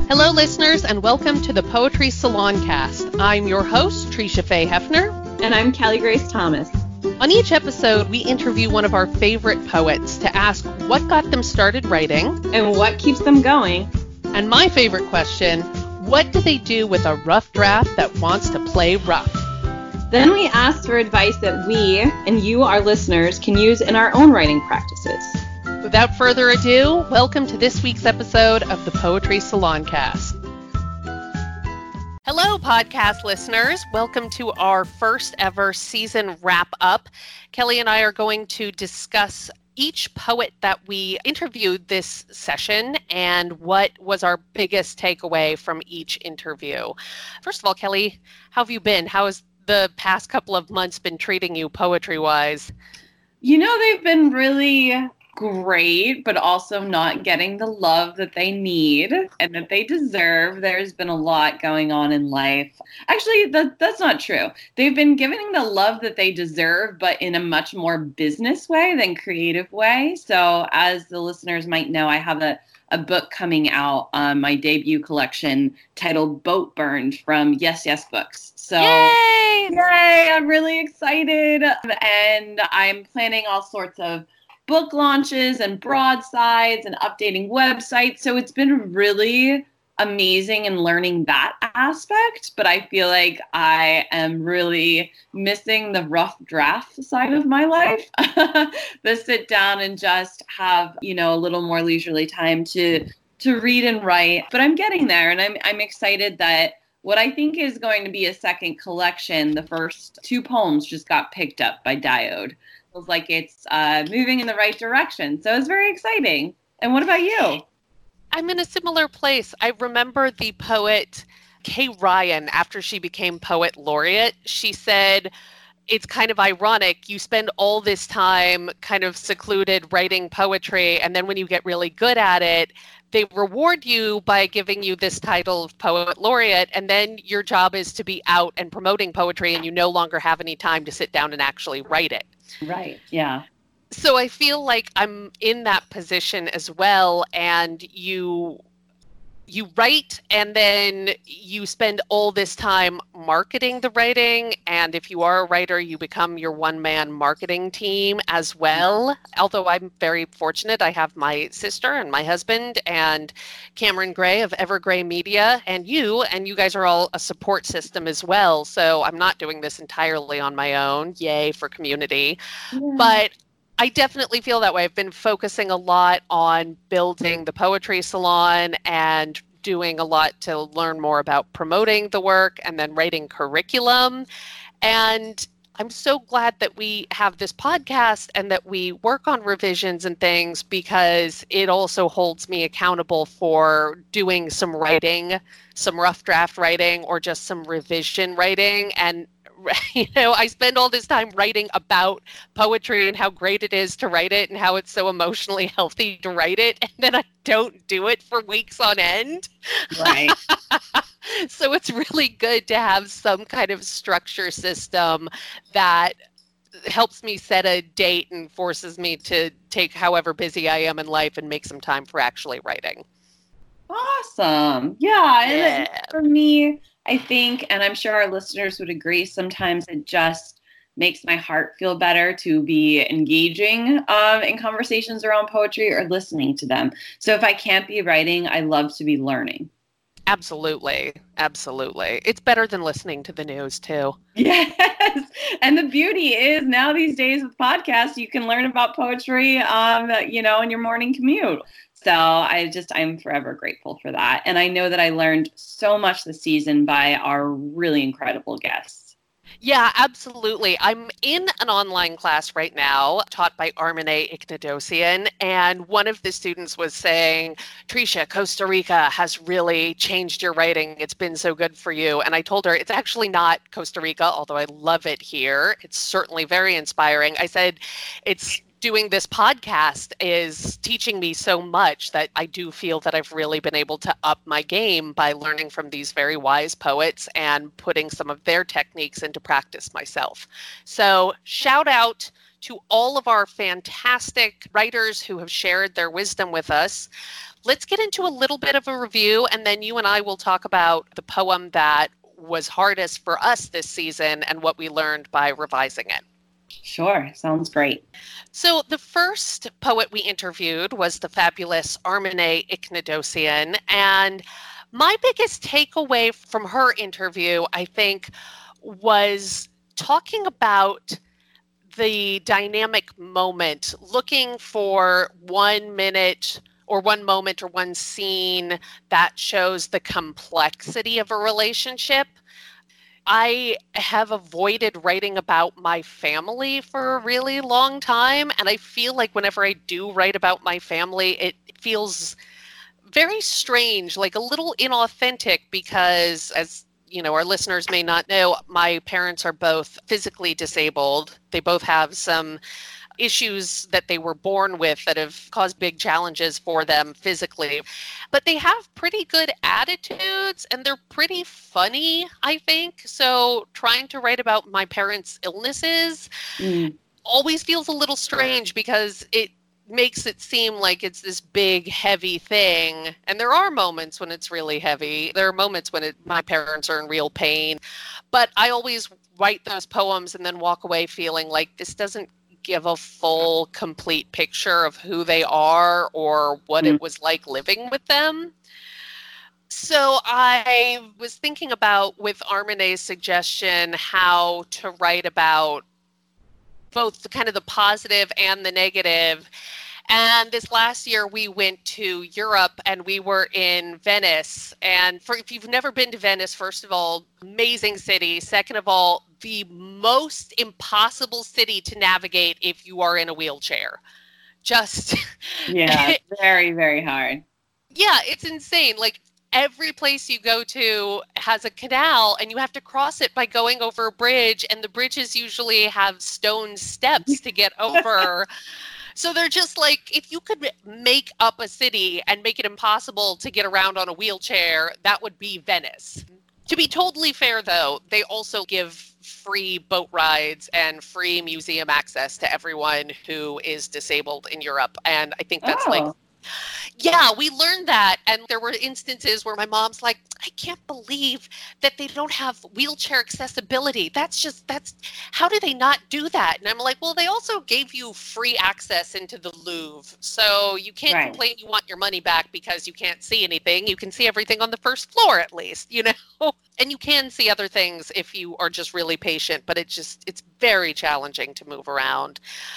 Hello, listeners, and welcome to the Poetry Salon Cast. I'm your host, Tricia Faye Hefner. And I'm Kelly Grace Thomas. On each episode, we interview one of our favorite poets to ask what got them started writing. And what keeps them going. And my favorite question, what do they do with a rough draft that wants to play rough? Then we ask for advice that we, and you, our listeners, can use in our own writing practices. Without further ado, welcome to this week's episode of the Poetry Salon Cast. Hello, podcast listeners. Welcome to our first ever season wrap-up. Kelly and I are going to discuss each poet that we interviewed this session and what was our biggest takeaway from each interview. First of all, Kelly, how have you been? How has the past couple of months been treating you poetry-wise? You know, they've been really great, but also not getting the love that they need and that they deserve. There's been a lot going on in life. Actually, that's not true. They've been giving the love that they deserve, but in a much more business way than creative way. So as the listeners might know, I have a book coming out on my debut collection titled Boat Burned from Yes Yes Books. So yay, I'm really excited. And I'm planning all sorts of book launches and broadsides and updating websites. So it's been really amazing in learning that aspect. But I feel like I am really missing the rough draft side of my life. The sit down and just have, a little more leisurely time to read and write. But I'm getting there, and I'm excited that what I think is going to be a second collection, the first 2 poems just got picked up by Diode. Feels like it's moving in the right direction. So it's very exciting. And what about you? I'm in a similar place. I remember the poet Kay Ryan, after she became poet laureate, she said, it's kind of ironic. You spend all this time kind of secluded writing poetry, and then when you get really good at it, they reward you by giving you this title of poet laureate, and then your job is to be out and promoting poetry, and you no longer have any time to sit down and actually write it. Right, yeah. So I feel like I'm in that position as well, and you write and then you spend all this time marketing the writing, and if you are a writer, you become your one-man marketing team as well. Although I'm very fortunate, I have my sister and my husband and Cameron Gray of Evergray Media and you guys are all a support system as well. So I'm not doing this entirely on my own. Yay for community. Yeah. But I definitely feel that way. I've been focusing a lot on building the poetry salon and doing a lot to learn more about promoting the work and then writing curriculum. And I'm so glad that we have this podcast and that we work on revisions and things, because it also holds me accountable for doing some writing, some rough draft writing, or just some revision writing. And I spend all this time writing about poetry and how great it is to write it and how it's so emotionally healthy to write it. And then I don't do it for weeks on end. Right. So it's really good to have some kind of structure system that helps me set a date and forces me to take however busy I am in life and make some time for actually writing. Awesome. Yeah. And for me, I think, and I'm sure our listeners would agree, sometimes it just makes my heart feel better to be engaging in conversations around poetry or listening to them. So if I can't be writing, I love to be learning. Absolutely. Absolutely. It's better than listening to the news, too. Yes. And the beauty is now these days with podcasts, you can learn about poetry, in your morning commute. So I'm forever grateful for that. And I know that I learned so much this season by our really incredible guests. Yeah, absolutely. I'm in an online class right now taught by Armine Iknedosian, and one of the students was saying, Tricia, Costa Rica has really changed your writing. It's been so good for you. And I told her it's actually not Costa Rica, although I love it here. It's certainly very inspiring. I said it's doing this podcast is teaching me so much that I do feel that I've really been able to up my game by learning from these very wise poets and putting some of their techniques into practice myself. So shout out to all of our fantastic writers who have shared their wisdom with us. Let's get into a little bit of a review, and then you and I will talk about the poem that was hardest for us this season and what we learned by revising it. Sure, sounds great. So the first poet we interviewed was the fabulous Armine Iknedosian, and my biggest takeaway from her interview, I think, was talking about the dynamic moment, looking for 1 minute or one moment or one scene that shows the complexity of a relationship. I have avoided writing about my family for a really long time, and I feel like whenever I do write about my family, it feels very strange, like a little inauthentic, because, as you know, our listeners may not know, my parents are both physically disabled. They both have some issues that they were born with that have caused big challenges for them physically. But they have pretty good attitudes and they're pretty funny, I think. So trying to write about my parents' illnesses always feels a little strange because it makes it seem like it's this big, heavy thing. And there are moments when it's really heavy. There are moments when my parents are in real pain. But I always write those poems and then walk away feeling like this doesn't give a full, complete picture of who they are or what it was like living with them. So I was thinking about, with Armine's suggestion, how to write about both the kind of the positive and the negative. And this last year we went to Europe and we were in Venice. And if you've never been to Venice, first of all, amazing city. Second of all, the most impossible city to navigate if you are in a wheelchair. Just yeah, very, very hard. Yeah, it's insane. Like every place you go to has a canal and you have to cross it by going over a bridge, and the bridges usually have stone steps to get over. So they're just like, if you could make up a city and make it impossible to get around on a wheelchair, that would be Venice. To be totally fair, though, they also give free boat rides and free museum access to everyone who is disabled in Europe. And I think that's yeah, we learned that. And there were instances where my mom's like, I can't believe that they don't have wheelchair accessibility. That's how do they not do that? And I'm like, well, they also gave you free access into the Louvre. So you can't complain you want your money back because you can't see anything. You can see everything on the first floor, at least, you know? And you can see other things if you are just really patient, but it's very challenging to move around.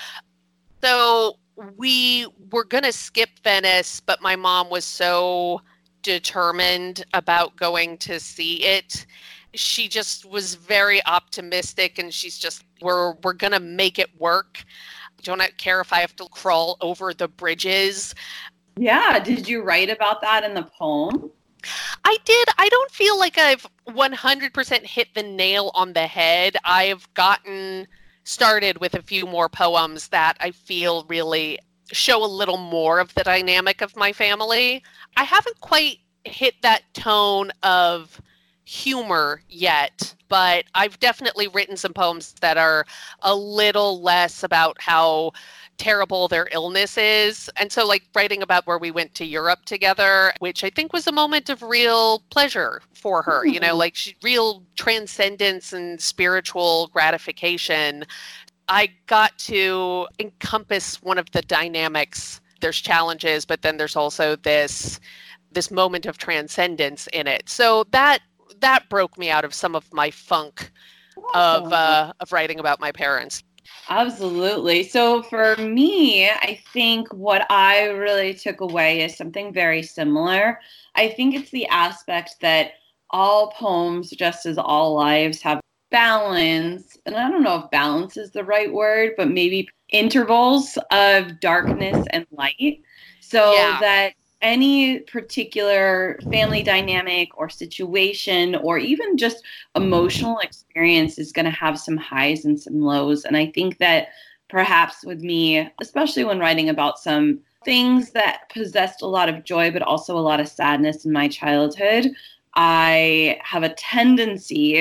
So we were going to skip Venice, but my mom was so determined about going to see it. She just was very optimistic, and she's just, we're going to make it work. I don't care if I have to crawl over the bridges. Yeah. Did you write about that in the poem? I did. I don't feel like I've 100% hit the nail on the head. I've gotten started with a few more poems that I feel really show a little more of the dynamic of my family. I haven't quite hit that tone of humor yet, but I've definitely written some poems that are a little less about how terrible their illness is. And so like writing about where we went to Europe together, which I think was a moment of real pleasure for her, you know, like real transcendence and spiritual gratification. I got to encompass one of the dynamics. There's challenges, but then there's also this moment of transcendence in it. So that broke me out of some of my funk of writing about my parents. Absolutely. So for me, I think what I really took away is something very similar. I think it's the aspect that all poems, just as all lives, have balance. And I don't know if balance is the right word, but maybe intervals of darkness and light. So that any particular family dynamic or situation or even just emotional experience is going to have some highs and some lows. And I think that perhaps with me, especially when writing about some things that possessed a lot of joy, but also a lot of sadness in my childhood, I have a tendency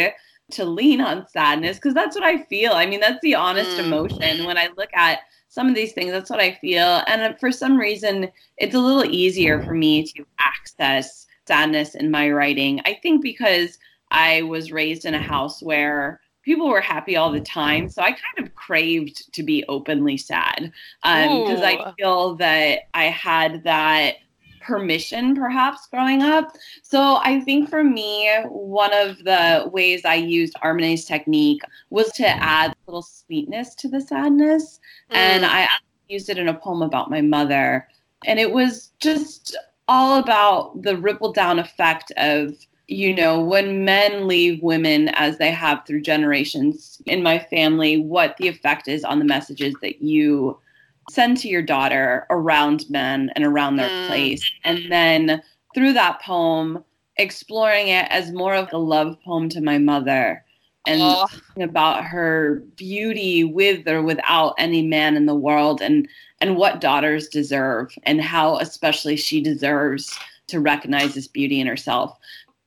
to lean on sadness because that's what I feel. I mean, that's the honest emotion. When I look at some of these things, that's what I feel. And for some reason, it's a little easier for me to access sadness in my writing. I think because I was raised in a house where people were happy all the time. So I kind of craved to be openly sad because I feel that I had that permission perhaps growing up. So I think for me, one of the ways I used Armane's technique was to add a little sweetness to the sadness. And I used it in a poem about my mother. And it was just all about the ripple down effect of, you know, when men leave women as they have through generations in my family, what the effect is on the messages that you send to your daughter around men and around their place. And then through that poem, exploring it as more of a love poem to my mother and about her beauty with or without any man in the world and what daughters deserve and how especially she deserves to recognize this beauty in herself.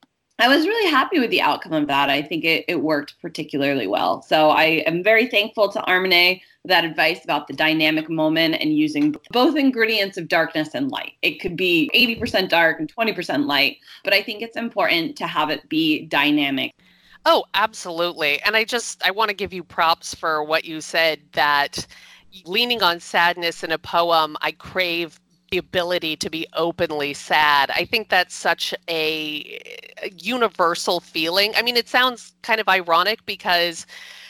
I was really happy with the outcome of that. I think it worked particularly well. So I am very thankful to Armane for that advice about the dynamic moment and using both ingredients of darkness and light. It could be 80% dark and 20% light, but I think it's important to have it be dynamic. Oh, absolutely. And I want to give you props for what you said, that leaning on sadness in a poem, I crave the ability to be openly sad. I think that's such a universal feeling. I mean, it sounds kind of ironic because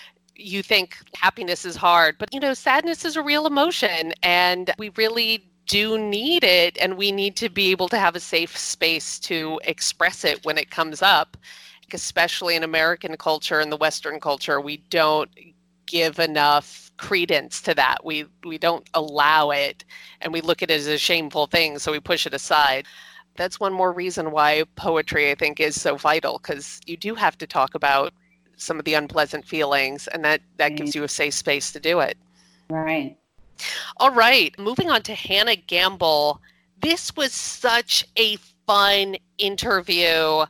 you think happiness is hard, but you know, sadness is a real emotion and we really do need it, and we need to be able to have a safe space to express it when it comes up. Especially in American culture and the Western culture, we don't give enough credence to that. We don't allow it, and we look at it as a shameful thing, so we push it aside. That's one more reason why poetry, I think, is so vital, because you do have to talk about some of the unpleasant feelings, and that gives you a safe space to do it. Right. All right, moving on to Hannah Gamble. This was such a fun interview.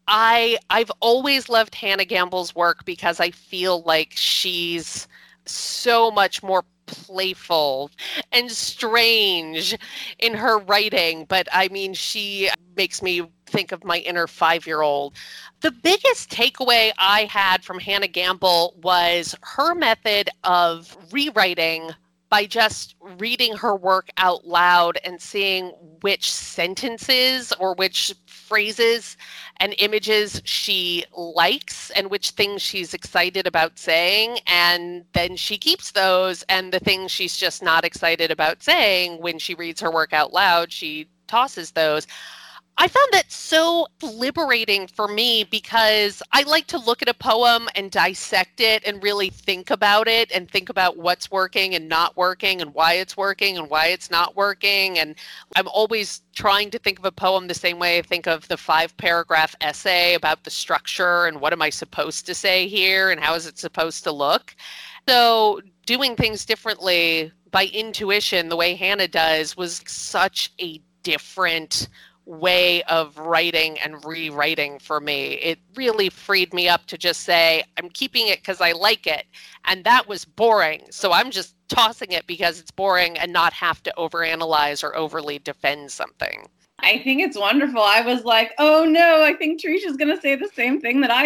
I've always loved Hannah Gamble's work because I feel like she's so much more playful and strange in her writing. But I mean, she makes me think of my inner 5-year-old. The biggest takeaway I had from Hannah Gamble was her method of rewriting by just reading her work out loud and seeing which sentences or which phrases and images she likes and which things she's excited about saying. And then she keeps those, and the things she's just not excited about saying when she reads her work out loud, she tosses those. I found that so liberating for me because I like to look at a poem and dissect it and really think about it and think about what's working and not working and why it's working and why it's not working. And I'm always trying to think of a poem the same way I think of the 5-paragraph essay about the structure and what am I supposed to say here and how is it supposed to look. So doing things differently by intuition, the way Hannah does, was such a different way of writing and rewriting for me. It really freed me up to just say, I'm keeping it because I like it. And that was boring. So I'm just tossing it because it's boring and not have to overanalyze or overly defend something. I think it's wonderful. I was like, oh no, I think Trisha's going to say the same thing that I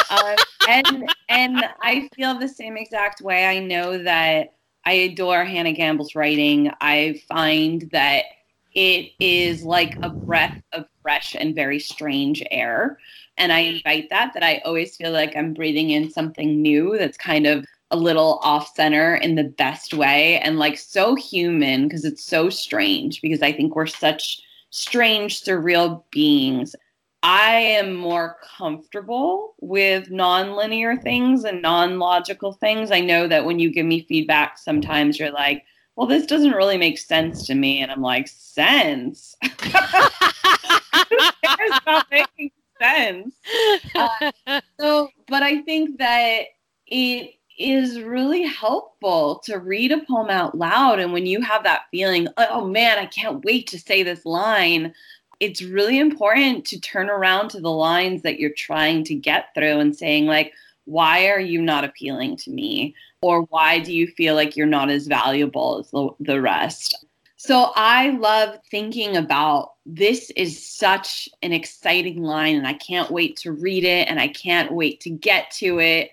said. And I feel the same exact way. I know that I adore Hannah Gamble's writing. I find that it is like a breath of fresh and very strange air. And I invite that I always feel like I'm breathing in something new that's kind of a little off center in the best way and like so human because it's so strange because I think we're such strange, surreal beings. I am more comfortable with non-linear things and non-logical things. I know that when you give me feedback, sometimes you're like, well, this doesn't really make sense to me. And I'm like, sense? Who cares about making sense? But I think that it is really helpful to read a poem out loud. And when you have that feeling, oh man, I can't wait to say this line, it's really important to turn around to the lines that you're trying to get through and saying like, why are you not appealing to me? Or why do you feel like you're not as valuable as the rest? So I love thinking about, this is such an exciting line and I can't wait to read it and I can't wait to get to it.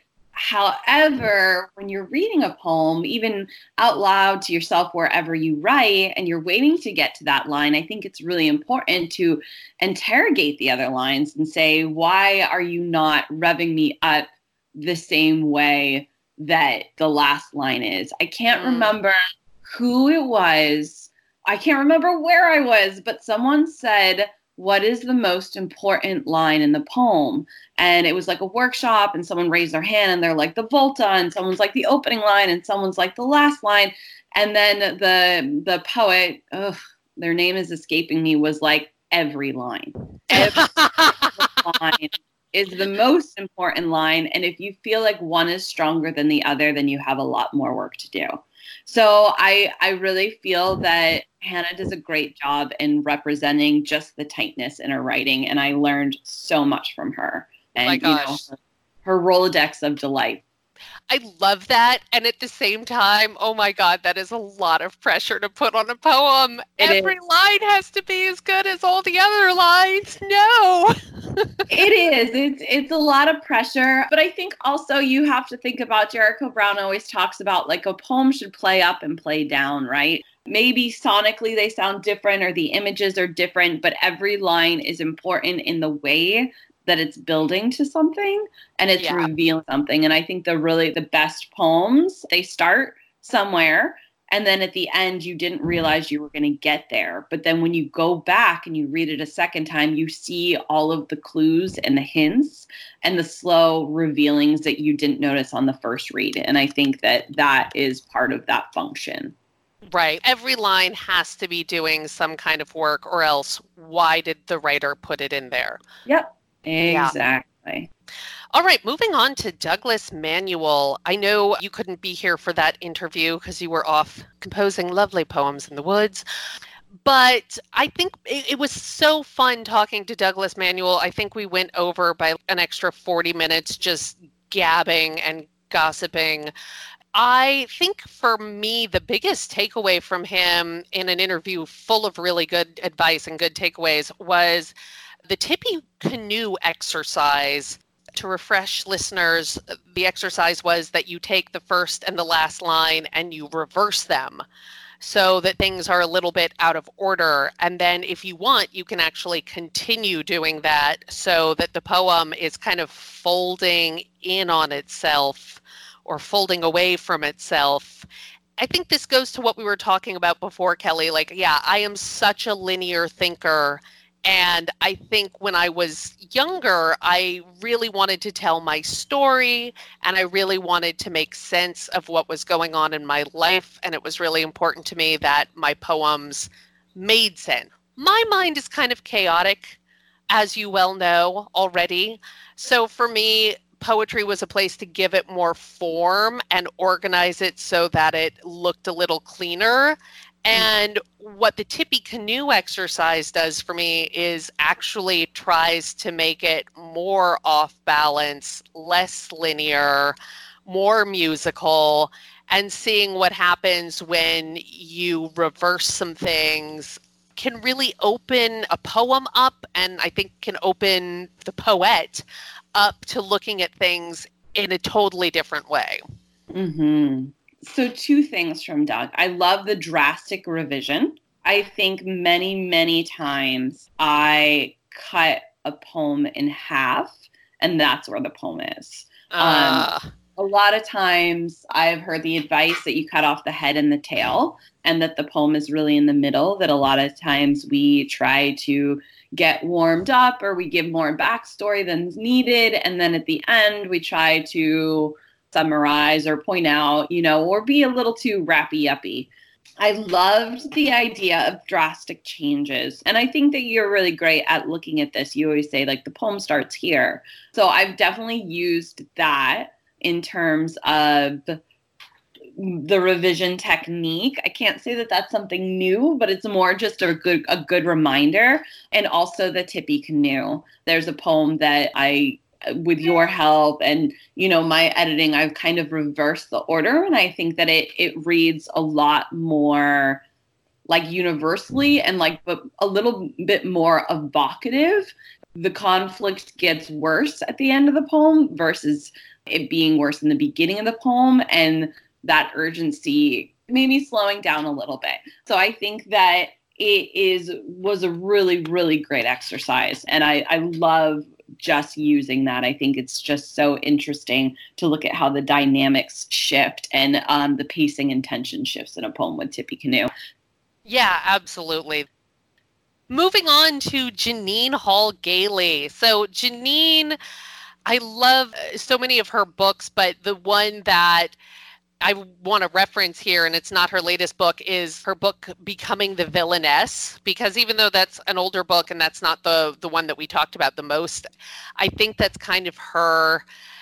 However, when you're reading a poem, even out loud to yourself wherever you write, and you're waiting to get to that line, I think it's really important to interrogate the other lines and say, why are you not revving me up the same way that the last line is? I can't remember who it was. I can't remember where I was, but someone said, what is the most important line in the poem? And it was like a workshop, and someone raised their hand and they're like the volta, and someone's like the opening line, and someone's like the last line. And then the poet, their name is escaping me, was like, every line. Every line is the most important line. And if you feel like one is stronger than the other, then you have a lot more work to do. So I really feel that Hannah does a great job in representing just the tightness in her writing, and I learned so much from her. And, my gosh. Her Rolodex of delight. I love that. And at the same time, oh my God, that is a lot of pressure to put on a poem. Every line has to be as good as all the other lines. No. It is. It's a lot of pressure. But I think also you have to think about, Jericho Brown always talks about, like, a poem should play up and play down, right? Maybe sonically they sound different or the images are different, but every line is important in the way that it's building to something and it's revealing something. And I think the best poems, they start somewhere, and then at the end you didn't realize you were going to get there. But then when you go back and you read it a second time, you see all of the clues and the hints and the slow revealings that you didn't notice on the first read. And I think that is part of that function. Right. Every line has to be doing some kind of work, or else why did the writer put it in there? Yep. Exactly. Yeah. All right, moving on to Douglas Manuel. I know you couldn't be here for that interview because you were off composing lovely poems in the woods. But I think it was so fun talking to Douglas Manuel. I think we went over by an extra 40 minutes just gabbing and gossiping. I think for me, the biggest takeaway from him in an interview full of really good advice and good takeaways was the Tippy Canoe exercise. To refresh listeners, the exercise was that you take the first and the last line and you reverse them so that things are a little bit out of order. And then if you want, you can actually continue doing that so that the poem is kind of folding in on itself or folding away from itself. I think this goes to what we were talking about before, Kelly. Like, yeah, I am such a linear thinker. And I think when I was younger, I really wanted to tell my story, and I really wanted to make sense of what was going on in my life. And it was really important to me that my poems made sense. My mind is kind of chaotic, as you well know already. So for me, poetry was a place to give it more form and organize it so that it looked a little cleaner. And what the Tippy Canoe exercise does for me is actually tries to make it more off balance, less linear, more musical, and seeing what happens when you reverse some things can really open a poem up, and I think can open the poet up to looking at things in a totally different way. Mm-hmm. So 2 things from Doug. I love the drastic revision. I think many, many times I cut a poem in half, and that's where the poem is. A lot of times I've heard the advice that you cut off the head and the tail, and that the poem is really in the middle, that a lot of times we try to get warmed up or we give more backstory than's needed, and then at the end we try to summarize or point out, or be a little too wrappy-uppy. I loved the idea of drastic changes. And I think that you're really great at looking at this. You always say, like, the poem starts here. So I've definitely used that in terms of the revision technique. I can't say that that's something new, but it's more just a good reminder. And also the Tippy Canoe. There's a poem that I with your help and, my editing, I've kind of reversed the order. And I think that it reads a lot more like universally and like but a little bit more evocative. The conflict gets worse at the end of the poem versus it being worse in the beginning of the poem. And that urgency made me slowing down a little bit. So I think that was a really, really great exercise. And I love just using that. I think it's just so interesting to look at how the dynamics shift and the pacing and tension shifts in a poem with Tippecanoe. Yeah, absolutely. Moving on to Jeannine Hall Gailey. So Jeannine, I love so many of her books, but the one that I want to reference here, and it's not her latest book, is her book Becoming the Villainess, because even though that's an older book and that's not the one that we talked about the most, I think that's kind of her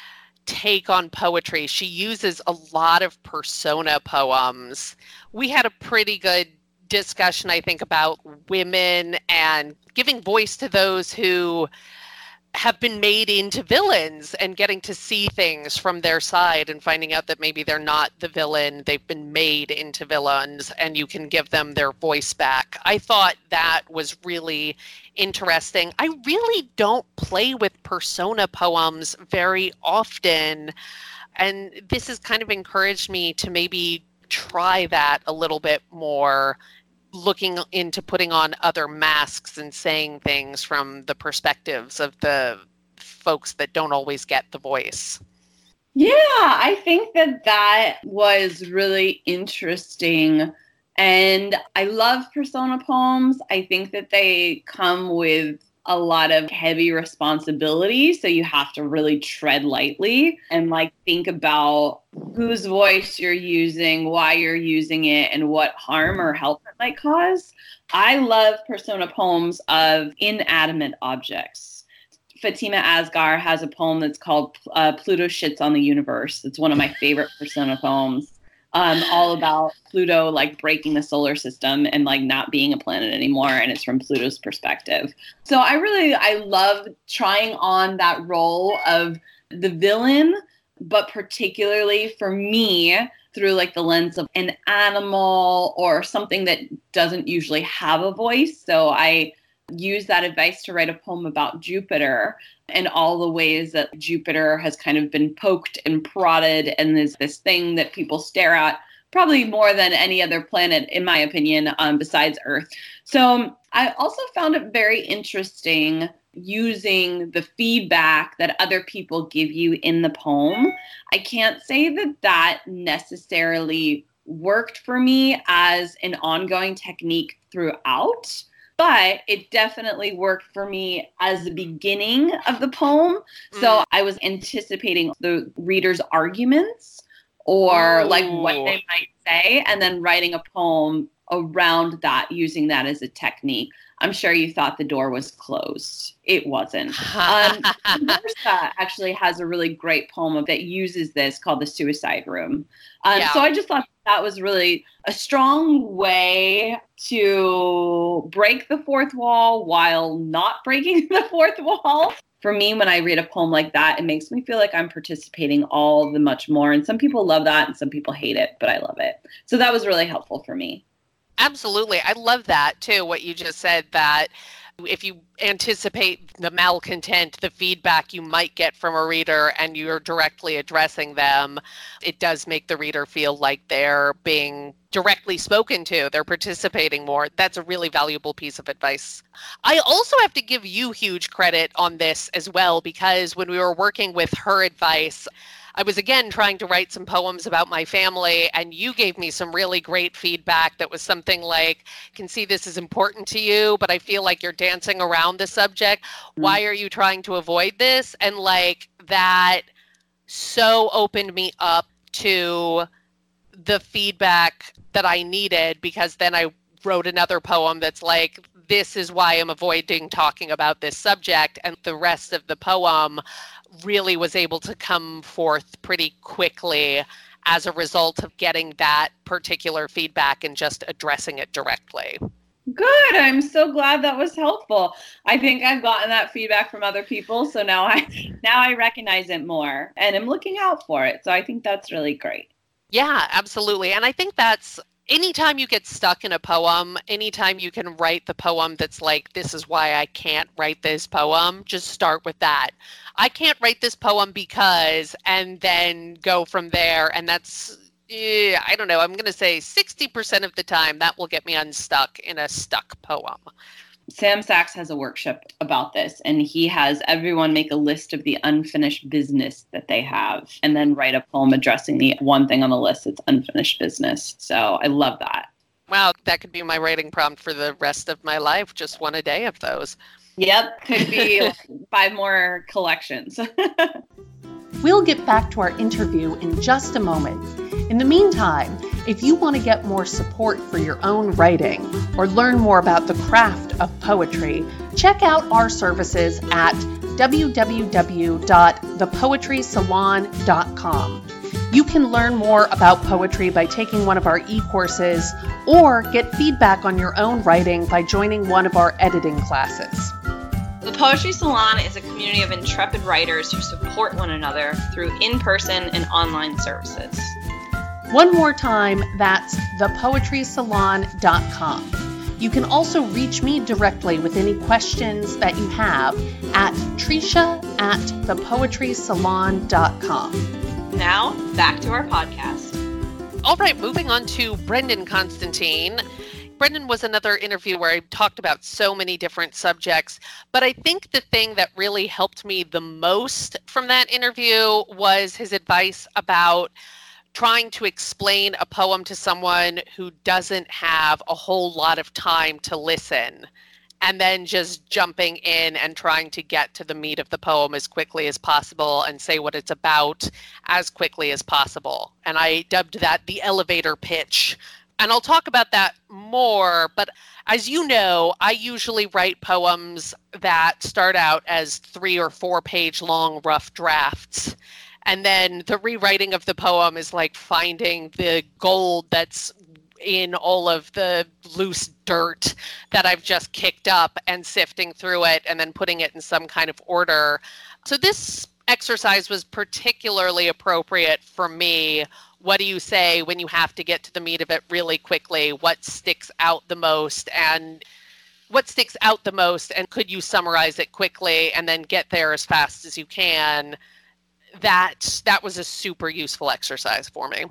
take on poetry. She uses a lot of persona poems. We had a pretty good discussion, I think, about women and giving voice to those who have been made into villains and getting to see things from their side and finding out that maybe they're not the villain, they've been made into villains, and you can give them their voice back. I thought that was really interesting. I really don't play with persona poems very often, and this has kind of encouraged me to maybe try that a little bit more, looking into putting on other masks and saying things from the perspectives of the folks that don't always get the voice. Yeah, I think that was really interesting. And I love persona poems. I think that they come with a lot of heavy responsibility. So you have to really tread lightly and like think about whose voice you're using, why you're using it, and what harm or help it might cause. I love persona poems of inanimate objects. Fatima Asghar has a poem that's called Pluto Shits on the Universe. It's one of my favorite persona poems. All about Pluto like breaking the solar system and like not being a planet anymore, and it's from Pluto's perspective. So I love trying on that role of the villain, but particularly for me through like the lens of an animal or something that doesn't usually have a voice. So I use that advice to write a poem about Jupiter and all the ways that Jupiter has kind of been poked and prodded, and there's this thing that people stare at probably more than any other planet, in my opinion, besides Earth. So I also found it very interesting using the feedback that other people give you in the poem. I can't say that necessarily worked for me as an ongoing technique throughout, but it definitely worked for me as the beginning of the poem. So I was anticipating the reader's arguments or like what they might say, and then writing a poem around that, using that as a technique. I'm sure you thought the door was closed. It wasn't. Versa actually has a really great poem that uses this called The Suicide Room. So I just thought that was really a strong way to break the fourth wall while not breaking the fourth wall. For me, when I read a poem like that, it makes me feel like I'm participating all the much more. And some people love that and some people hate it, but I love it. So that was really helpful for me. Absolutely. I love that too, what you just said, that if you anticipate the malcontent, the feedback you might get from a reader, and you're directly addressing them, it does make the reader feel like they're being directly spoken to. They're participating more. That's a really valuable piece of advice. I also have to give you huge credit on this as well, because when we were working with her advice, I was again trying to write some poems about my family, and you gave me some really great feedback that was something like, I can see this is important to you, but I feel like you're dancing around the subject. Why are you trying to avoid this? And like that so opened me up to the feedback that I needed, because then I wrote another poem that's like, this is why I'm avoiding talking about this subject. And the rest of the poem really was able to come forth pretty quickly as a result of getting that particular feedback and just addressing it directly. Good. I'm so glad that was helpful. I think I've gotten that feedback from other people, so now I recognize it more and am looking out for it. So I think that's really great. Yeah, absolutely. And I think that's anytime you get stuck in a poem, anytime you can write the poem that's like, this is why I can't write this poem, just start with that. I can't write this poem because, and then go from there. And that's, I don't know, I'm going to say 60% of the time that will get me unstuck in a stuck poem. Sam Sachs has a workshop about this, and he has everyone make a list of the unfinished business that they have and then write a poem addressing the one thing on the list that's unfinished business. So I love that. Wow, that could be my writing prompt for the rest of my life, just one a day of those. Yep, could be like 5 more collections. We'll get back to our interview in just a moment. In the meantime, if you want to get more support for your own writing or learn more about the craft of poetry, check out our services at www.thepoetrysalon.com. You can learn more about poetry by taking one of our e-courses or get feedback on your own writing by joining one of our editing classes. The Poetry Salon is a community of intrepid writers who support one another through in-person and online services. One more time, that's thepoetrysalon.com. You can also reach me directly with any questions that you have at Tricia@thepoetrysalon.com. Now, back to our podcast. All right, moving on to Brendan Constantine. Brendan was another interview where I talked about so many different subjects, but I think the thing that really helped me the most from that interview was his advice about trying to explain a poem to someone who doesn't have a whole lot of time to listen, and then just jumping in and trying to get to the meat of the poem as quickly as possible and say what it's about as quickly as possible. And I dubbed that the elevator pitch. And I'll talk about that more, but as you know, I usually write poems that start out as 3 or 4 page long rough drafts. And then the rewriting of the poem is like finding the gold that's in all of the loose dirt that I've just kicked up and sifting through it and then putting it in some kind of order. So this exercise was particularly appropriate for me. What do you say when you have to get to the meat of it really quickly? What sticks out the most, and could you summarize it quickly and then get there as fast as you can? That was a super useful exercise for me.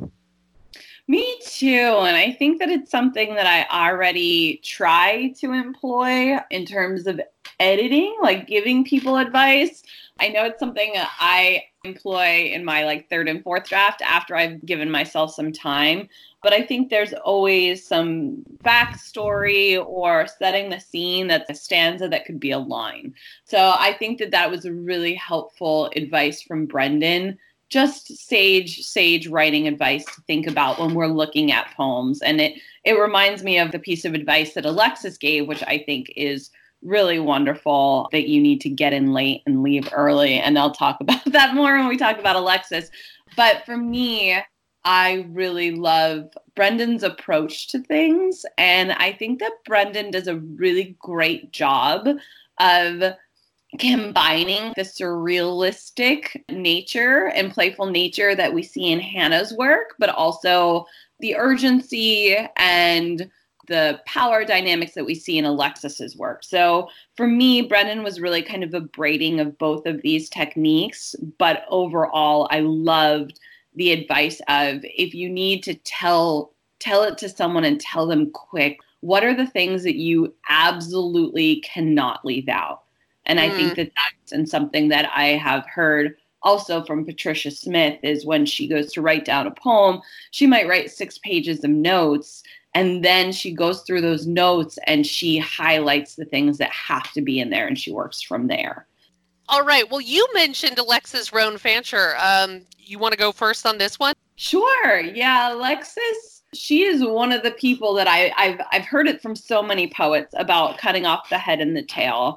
Me too. And I think that it's something that I already try to employ in terms of editing, like giving people advice. I know it's something that I employ in my like 3rd and 4th draft after I've given myself some time. But I think there's always some backstory or setting the scene that's a stanza that could be a line. So I think that was a really helpful advice from Brendan. Just sage writing advice to think about when we're looking at poems. And it reminds me of the piece of advice that Alexis gave, which I think is really wonderful, that you need to get in late and leave early. And I'll talk about that more when we talk about Alexis. But for me, I really love Brendan's approach to things. And I think that Brendan does a really great job of combining the surrealistic nature and playful nature that we see in Hannah's work, but also the urgency and the power dynamics that we see in Alexis's work. So for me, Brendan was really kind of a braiding of both of these techniques. But overall, I loved the advice of, if you need to tell it to someone and tell them quick, what are the things that you absolutely cannot leave out? And I think that's something that I have heard also from Patricia Smith is when she goes to write down a poem, she might write 6 pages of notes, and then she goes through those notes and she highlights the things that have to be in there, and she works from there. All right. Well, you mentioned Alexis Roan Fancher. You want to go first on this one? Sure. Yeah, Alexis, she is one of the people that I've heard it from so many poets about cutting off the head and the tail.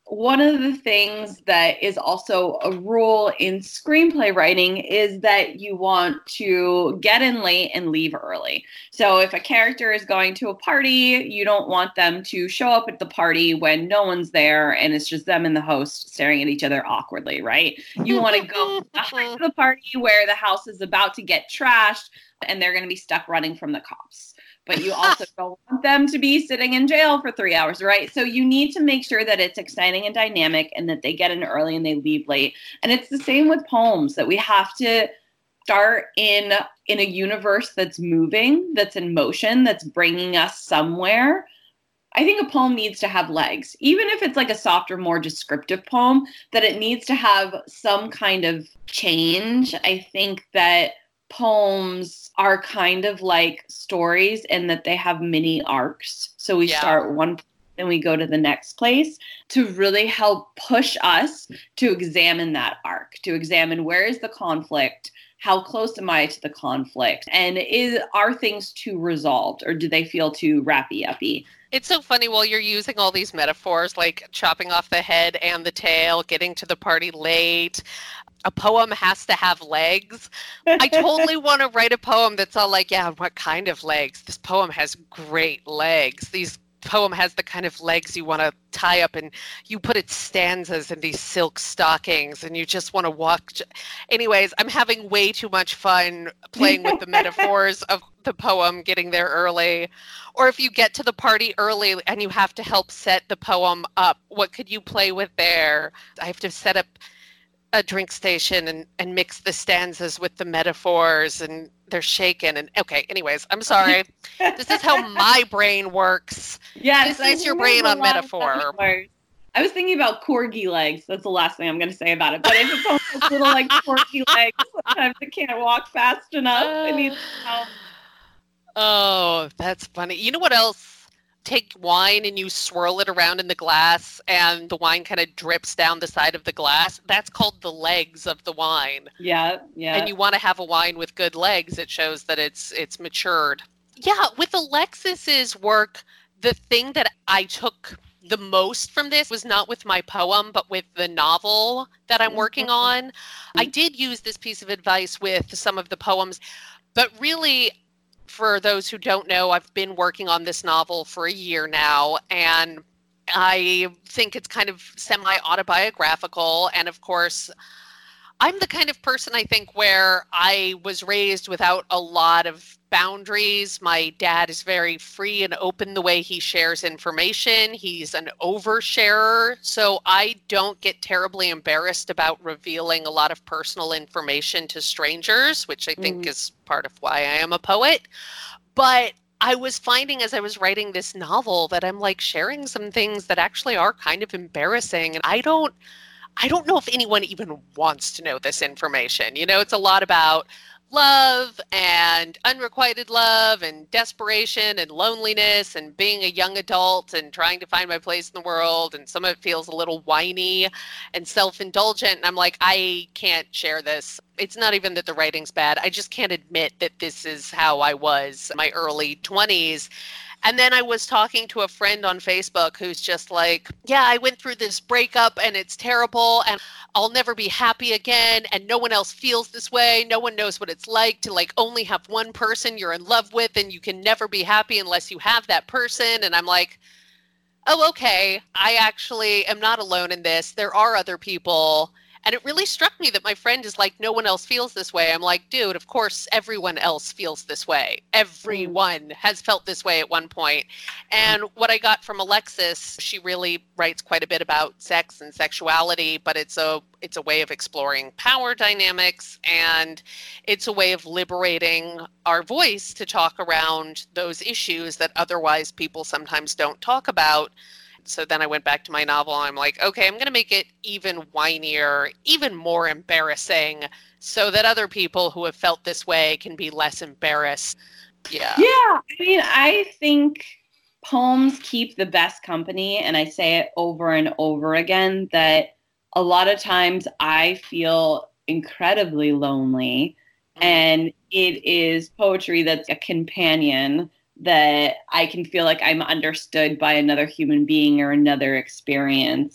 one of the things that is also a rule in screenplay writing is that you want to get in late and leave early. So if a character is going to a party, you don't want them to show up at the party when no one's there and it's just them and the host staring at each other awkwardly, right? You want to go to the party where the house is about to get trashed and they're going to be stuck running from the cops. But you also don't want them to be sitting in jail for 3 hours, right? So you need to make sure that it's exciting and dynamic and that they get in early and they leave late. And it's the same with poems, that we have to start in a universe that's moving, that's in motion, that's bringing us somewhere. I think a poem needs to have legs, even if it's like a softer, more descriptive poem, that it needs to have some kind of change. I think that poems are kind of like stories in that they have mini arcs. So we start one place and we go to the next place to really help push us to examine that arc, to examine where is the conflict, how close am I to the conflict, and are things too resolved or do they feel too wrappy-uppy? It's so funny while you're using all these metaphors like chopping off the head and the tail, getting to the party late. A poem has to have legs. I totally want to write a poem that's all like, yeah, what kind of legs? This poem has great legs. This poem has the kind of legs you want to tie up and you put its stanzas in these silk stockings and you just want to walk. Anyways, I'm having way too much fun playing with the metaphors of the poem, getting there early. Or if you get to the party early and you have to help set the poem up, what could you play with there? I have to set up a drink station and mix the stanzas with the metaphors and they're shaken and okay, anyways, I'm sorry. This is how my brain works. Yes, this is your brain on metaphor. I was thinking about corgi legs. That's the last thing I'm going to say about it. But if it's almost little like corgi legs, sometimes it can't walk fast enough. It needs help. Oh, that's funny. You know what else? Take wine and you swirl it around in the glass and the wine kind of drips down the side of the glass. That's called the legs of the wine. Yeah. And you want to have a wine with good legs. It shows that it's matured. Yeah, with Alexis's work, the thing that I took the most from this was not with my poem, but with the novel that I'm working on. I did use this piece of advice with some of the poems, but really, for those who don't know, I've been working on this novel for a year now, and I think it's kind of semi-autobiographical. And of course, I'm the kind of person, I think, where I was raised without a lot of boundaries. My dad is very free and open the way he shares information. He's an oversharer, so I don't get terribly embarrassed about revealing a lot of personal information to strangers, which I think is part of why I am a poet. But I was finding as I was writing this novel that I'm like sharing some things that actually are kind of embarrassing. And I don't know if anyone even wants to know this information. You know, it's a lot about love and unrequited love and desperation and loneliness and being a young adult and trying to find my place in the world. And some of it feels a little whiny and self-indulgent. And I'm like, I can't share this. It's not even that the writing's bad. I just can't admit that this is how I was in my early 20s. And then I was talking to a friend on Facebook who's just like, yeah, I went through this breakup and it's terrible and I'll never be happy again. And no one else feels this way. No one knows what it's like to like only have one person you're in love with and you can never be happy unless you have that person. And I'm like, oh, okay, I actually am not alone in this. There are other people. And it really struck me that my friend is like, no one else feels this way. I'm like, dude, of course, everyone else feels this way. Everyone has felt this way at one point. And what I got from Alexis, she really writes quite a bit about sex and sexuality, but it's a way of exploring power dynamics, and it's a way of liberating our voice to talk around those issues that otherwise people sometimes don't talk about. So then I went back to my novel and I'm like, okay, I'm going to make it even whinier, even more embarrassing so that other people who have felt this way can be less embarrassed. Yeah. Yeah. I mean, I think poems keep the best company. And I say it over and over again that a lot of times I feel incredibly lonely. And it is poetry that's a companion that I can feel like I'm understood by another human being or another experience.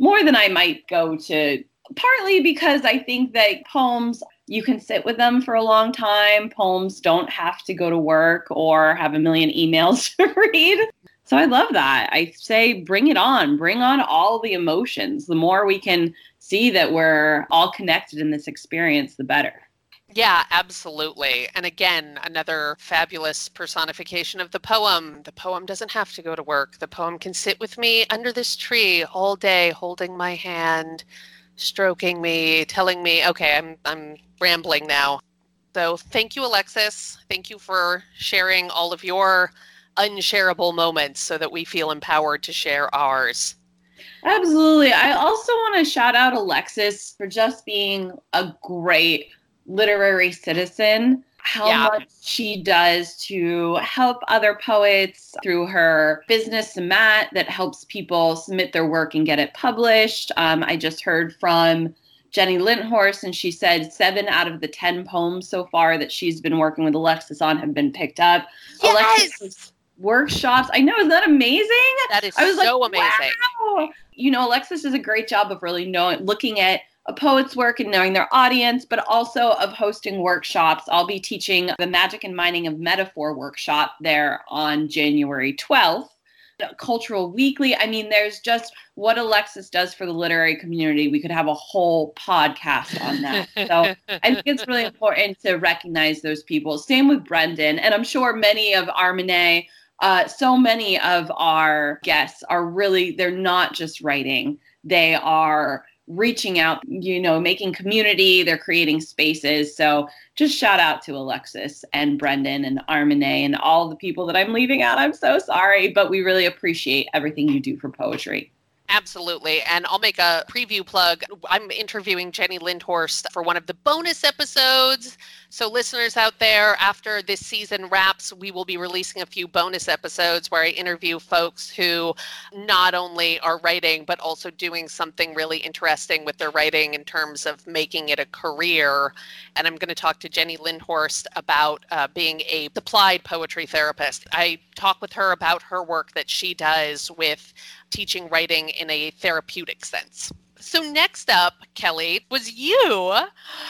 more than I might go to, partly because I think that poems, you can sit with them for a long time. Poems don't have to go to work or have a million emails to read. So I love that. I say, bring it on. Bring on all the emotions. The more we can see that we're all connected in this experience, the better. Yeah, absolutely. And again, another fabulous personification of the poem. The poem doesn't have to go to work. The poem can sit with me under this tree all day, holding my hand, stroking me, telling me, okay, I'm rambling now. So thank you, Alexis. Thank you for sharing all of your unshareable moments so that we feel empowered to share ours. Absolutely. I also want to shout out Alexis for just being a great literary citizen, how much she does to help other poets through her business, Matt, that helps people submit their work and get it published. I just heard from Jenny Linthorst, and she said 7 out of the 10 poems so far that she's been working with Alexis on have been picked up. Yes! Alexis' workshops. I know, isn't that amazing? That is so amazing. Wow. You know, Alexis does a great job of really looking at a poet's work and knowing their audience, but also of hosting workshops. I'll be teaching the Magic and Mining of Metaphor workshop there on January 12th. Cultural Weekly. I mean, there's just what Alexis does for the literary community. We could have a whole podcast on that. So I think it's really important to recognize those people. Same with Brendan. And I'm sure many of Armene, so many of our guests are really, they're not just writing. They are reaching out, you know, making community, they're creating spaces. So just shout out to Alexis and Brendan and Armene and all the people that I'm leaving out. I'm so sorry, but we really appreciate everything you do for poetry. Absolutely. And I'll make a preview plug. I'm interviewing Jenny Linthorst for one of the bonus episodes. So listeners out there, after this season wraps, we will be releasing a few bonus episodes where I interview folks who not only are writing, but also doing something really interesting with their writing in terms of making it a career. And I'm going to talk to Jenny Linthorst about being a applied poetry therapist. I talk with her about her work that she does with teaching writing in a therapeutic sense. So next up, Kelly, was you. So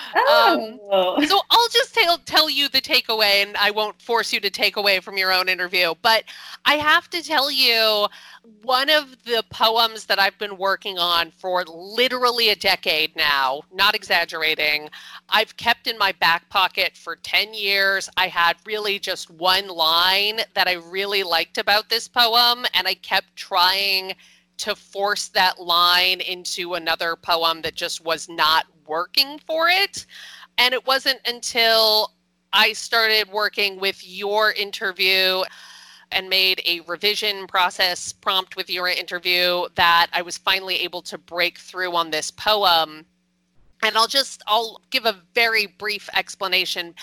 I'll just tell you the takeaway, and I won't force you to take away from your own interview. But I have to tell you, one of the poems that I've been working on for literally a decade now, not exaggerating, I've kept in my back pocket for 10 years. I had really just one line that I really liked about this poem, and I kept trying to force that line into another poem that just was not working for it. And it wasn't until I started working with your interview and made a revision process prompt with your interview that I was finally able to break through on this poem. And I'll give a very brief explanation.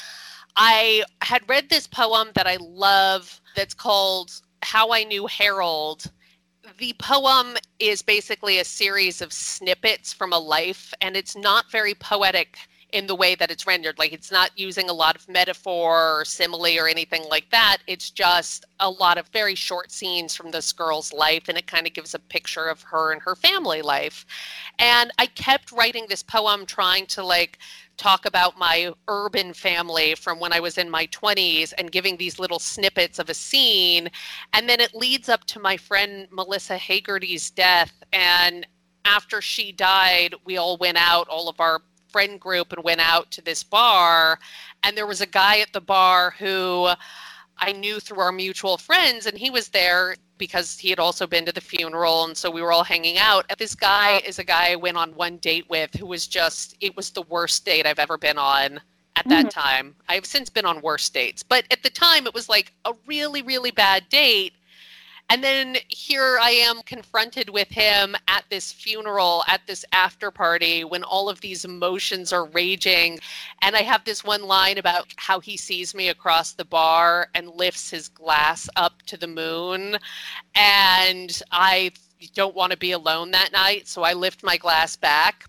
I had read this poem that I love that's called How I Knew Harold. The poem is basically a series of snippets from a life, and it's not very poetic in the way that it's rendered. Like, it's not using a lot of metaphor or simile or anything like that. It's just a lot of very short scenes from this girl's life, and it kind of gives a picture of her and her family life. And I kept writing this poem trying to talk about my urban family from when I was in my 20s and giving these little snippets of a scene. And then it leads up to my friend Melissa Hagerty's death. And after she died, we all went out, all of our friend group, and went out to this bar. And there was a guy at the bar who I knew through our mutual friends, and he was there because he had also been to the funeral, and so we were all hanging out. And this guy is a guy I went on one date with who was it was the worst date I've ever been on at that time. I've since been on worse dates, but at the time it was like a really, really bad date. And then here I am confronted with him at this funeral, at this after party, when all of these emotions are raging. And I have this one line about how he sees me across the bar and lifts his glass up to the moon. And I don't want to be alone that night, so I lift my glass back.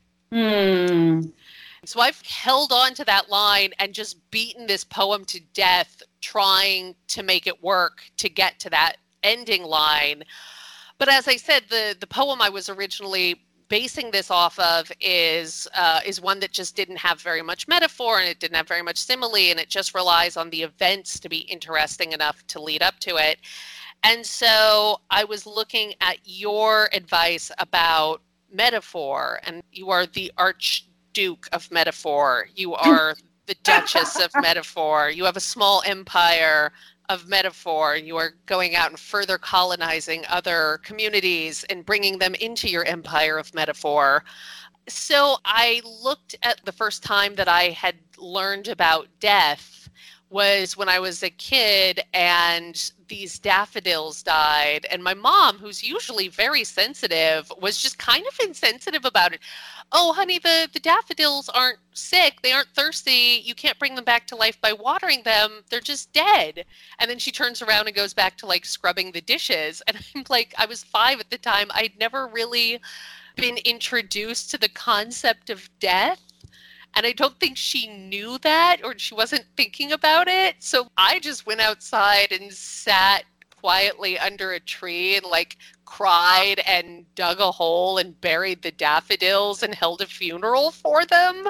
So I've held on to that line and just beaten this poem to death, trying to make it work to get to that ending line. But as I said, the poem I was originally basing this off of is one that just didn't have very much metaphor, and it didn't have very much simile, and it just relies on the events to be interesting enough to lead up to it. And so I was looking at your advice about metaphor, and you are the Archduke of metaphor. You are the Duchess of metaphor. You have a small empire of metaphor. You are going out and further colonizing other communities and bringing them into your empire of metaphor. So I looked at the first time that I had learned about death was when I was a kid and these daffodils died. And my mom, who's usually very sensitive, was just kind of insensitive about it. Oh, honey, the daffodils aren't sick. They aren't thirsty. You can't bring them back to life by watering them. They're just dead. And then she turns around and goes back to like scrubbing the dishes. And I'm like, I was 5 at the time. I'd never really been introduced to the concept of death. And I don't think she knew that, or she wasn't thinking about it. So I just went outside and sat quietly under a tree and like cried and dug a hole and buried the daffodils and held a funeral for them.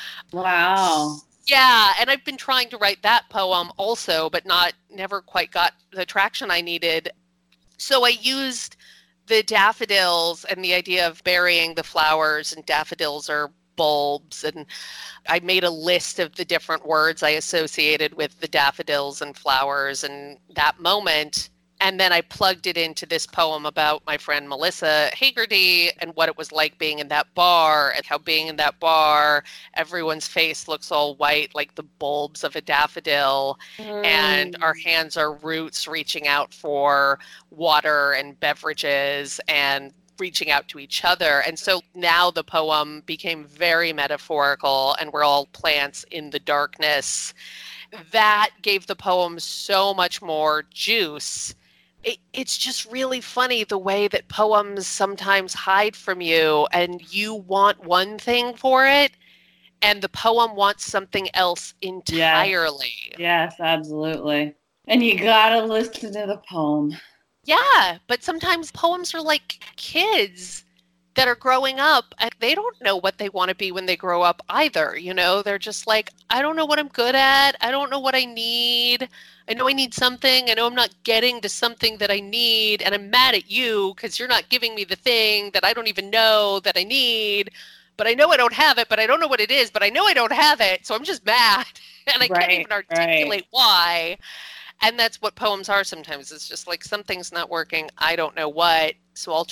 Wow. Yeah, and I've been trying to write that poem also, but never quite got the traction I needed. So I used the daffodils and the idea of burying the flowers, and daffodils are bulbs, and I made a list of the different words I associated with the daffodils and flowers and that moment. And then I plugged it into this poem about my friend Melissa Hagerty and what it was like being in that bar, and how being in that bar, everyone's face looks all white like the bulbs of a daffodil. And our hands are roots reaching out for water and beverages and reaching out to each other. And so now the poem became very metaphorical, and we're all plants in the darkness. That gave the poem so much more juice. It's just really funny the way that poems sometimes hide from you, and you want one thing for it, and the poem wants something else entirely. Yes, absolutely. And you gotta listen to the poem. Yeah, but sometimes poems are like kids that are growing up, and they don't know what they want to be when they grow up either. You know, they're just like, I don't know what I'm good at. I don't know what I need. I know I need something. I know I'm not getting to something that I need. And I'm mad at you because you're not giving me the thing that I don't even know that I need. But I know I don't have it, but I don't know what it is. But I know I don't have it. So I'm just mad. And I can't even articulate why. And that's what poems are sometimes. It's just like, something's not working. I don't know what. So I'll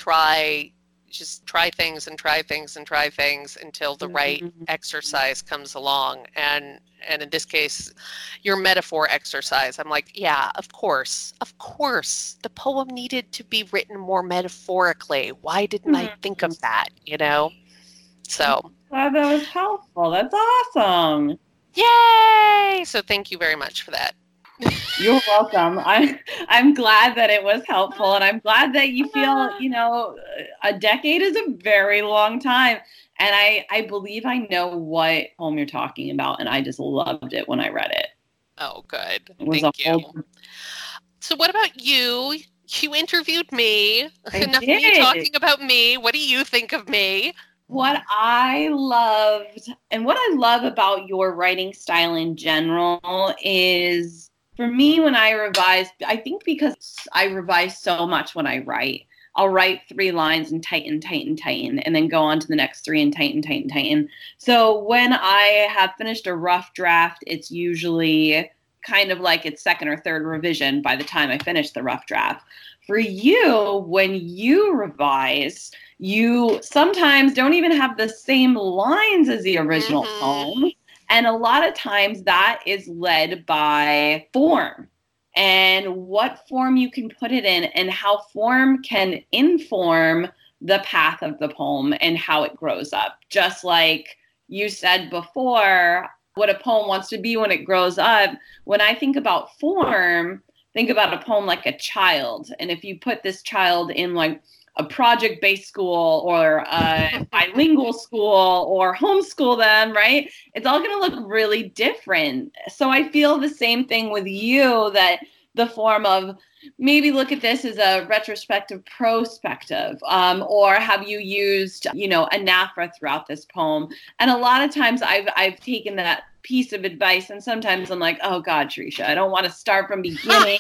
just try things and try things and try things until the right exercise comes along. And in this case, your metaphor exercise, I'm like, yeah, of course. The poem needed to be written more metaphorically. Why didn't I think of that, you know? So. Glad that was helpful. That's awesome. Yay! So thank you very much for that. You're welcome. I'm glad that it was helpful, and I'm glad that you feel, a decade is a very long time. And I believe I know what poem you're talking about, and I just loved it when I read it. Oh, good. Thank you. So what about you? You interviewed me. Enough of you talking about me. What do you think of me? What I loved, and what I love about your writing style in general is, for me, when I revise, I think because I revise so much when I write, I'll write 3 lines and tighten, and then go on to the next 3 and tighten. So when I have finished a rough draft, it's usually kind of like its second or third revision by the time I finish the rough draft. For you, when you revise, you sometimes don't even have the same lines as the original poem. And a lot of times that is led by form and what form you can put it in, and how form can inform the path of the poem and how it grows up. Just like you said before, what a poem wants to be when it grows up. When I think about form, think about a poem like a child. And if you put this child in like a project-based school or a bilingual school or homeschool them, right? It's all going to look really different. So I feel the same thing with you, that the form of maybe look at this as a retrospective prospective, or have you used, anaphora throughout this poem? And a lot of times I've taken that piece of advice, and sometimes I'm like, oh God, Trisha, I don't want to start from beginning.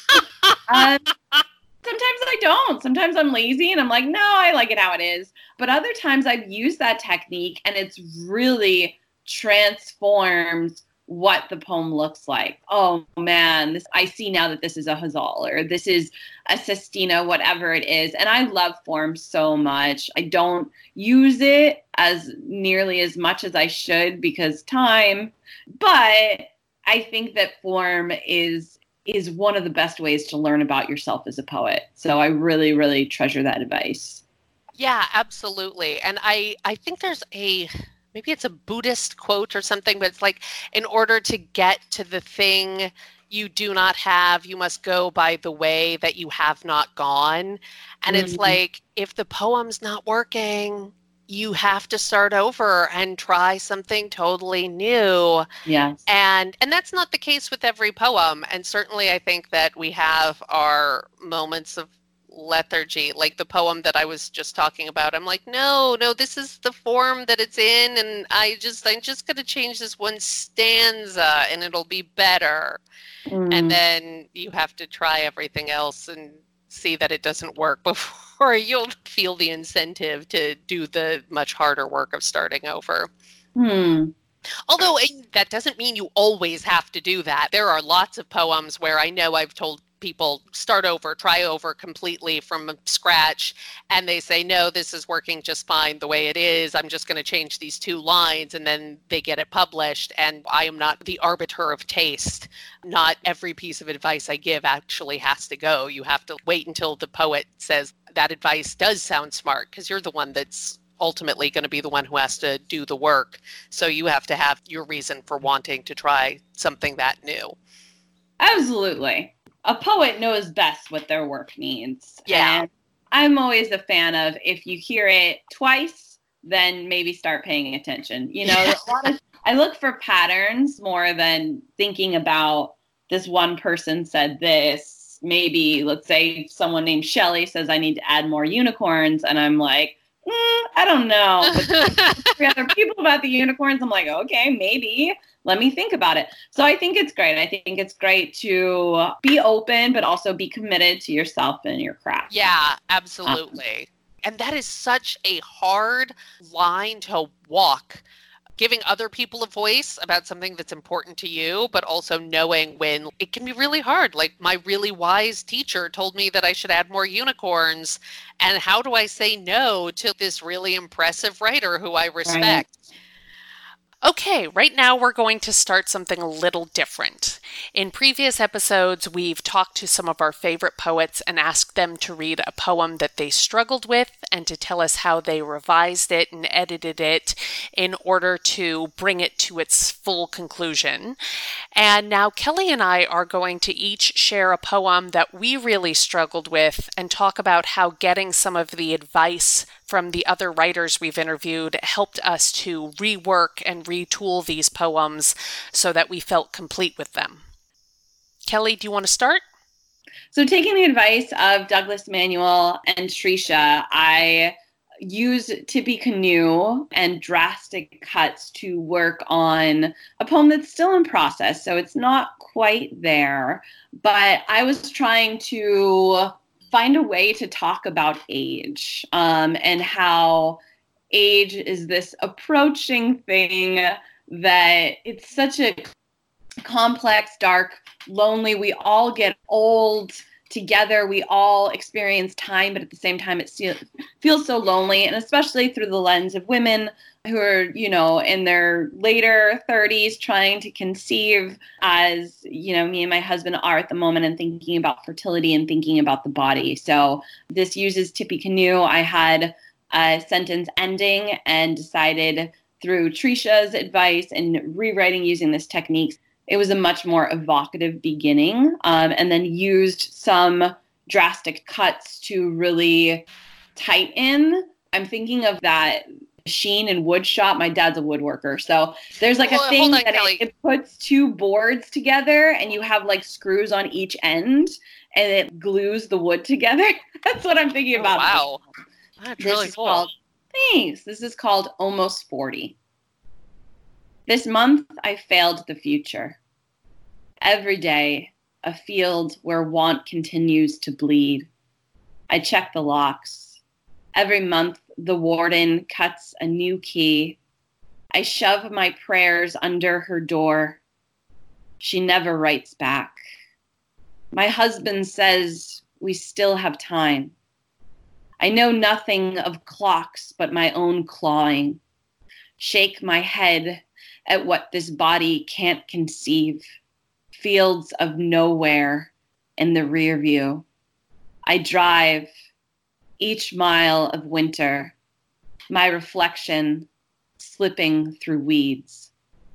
Sometimes I don't. Sometimes I'm lazy and I'm like, no, I like it how it is. But other times I've used that technique and it's really transformed what the poem looks like. Oh man, I see now that this is a Ghazal or this is a Sestina, whatever it is. And I love form so much. I don't use it as nearly as much as I should because time, but I think that form is one of the best ways to learn about yourself as a poet. So I really, really treasure that advice. Yeah, absolutely. And I think there's maybe it's a Buddhist quote or something, but it's like, in order to get to the thing you do not have, you must go by the way that you have not gone. And it's like, if the poem's not working, you have to start over and try something totally new. Yes. And that's not the case with every poem. And certainly I think that we have our moments of lethargy, like the poem that I was just talking about. I'm like, no, this is the form that it's in, and I'm just going to change this one stanza and it'll be better. And then you have to try everything else and see that it doesn't work before you'll feel the incentive to do the much harder work of starting over. Although that doesn't mean you always have to do that. There are lots of poems where I know I've told people start over, try over completely from scratch, and they say, no, this is working just fine the way it is. I'm just going to change these 2 lines, and then they get it published. And I am not the arbiter of taste. Not every piece of advice I give actually has to go. You have to wait until the poet says that advice does sound smart, because you're the one that's ultimately going to be the one who has to do the work. So you have to have your reason for wanting to try something that new. Absolutely. A poet knows best what their work needs. Yeah. And I'm always a fan of, if you hear it twice, then maybe start paying attention. I look for patterns more than thinking about this one person said this. Maybe, let's say someone named Shelley says I need to add more unicorns. And I'm like, I don't know. But 3 other people about the unicorns, I'm like, okay, maybe. Let me think about it. So I think it's great. I think it's great to be open, but also be committed to yourself and your craft. Yeah, absolutely. And that is such a hard line to walk, giving other people a voice about something that's important to you, but also knowing when it can be really hard. Like, my really wise teacher told me that I should add more unicorns. And how do I say no to this really impressive writer who I respect? Right. Okay, right now we're going to start something a little different. In previous episodes, we've talked to some of our favorite poets and asked them to read a poem that they struggled with and to tell us how they revised it and edited it in order to bring it to its full conclusion. And now Kelly and I are going to each share a poem that we really struggled with and talk about how getting some of the advice from the other writers we've interviewed helped us to rework and retool these poems so that we felt complete with them. Kelly, do you want to start? So, taking the advice of Douglas Manuel and Trisha, I used Tippy Canoe and drastic cuts to work on a poem that's still in process. So it's not quite there, but I was trying to find a way to talk about age, and how age is this approaching thing that it's such a complex, dark, lonely. We all get old together. We all experience time, but at the same time, it feels so lonely. And especially through the lens of women who are, in their later 30s trying to conceive, as, me and my husband are at the moment, and thinking about fertility and thinking about the body. So this uses Tippy Canoe. I had a sentence ending and decided through Trisha's advice and rewriting using this technique, it was a much more evocative beginning, and then used some drastic cuts to really tighten. I'm thinking of that machine and wood shop. My dad's a woodworker. So there's like a thing that it puts 2 boards together and you have like screws on each end. and it glues the wood together. That's what I'm thinking about. Wow. That's This really is cool. called, thanks. This is called Almost 40. This month, I failed the future. Every day, a field where want continues to bleed. I check the locks. Every month, the warden cuts a new key. I shove my prayers under her door. She never writes back. My husband says we still have time. I know nothing of clocks but my own clawing. Shake my head at what this body can't conceive. Fields of nowhere in the rear view. I drive each mile of winter, my reflection slipping through weeds.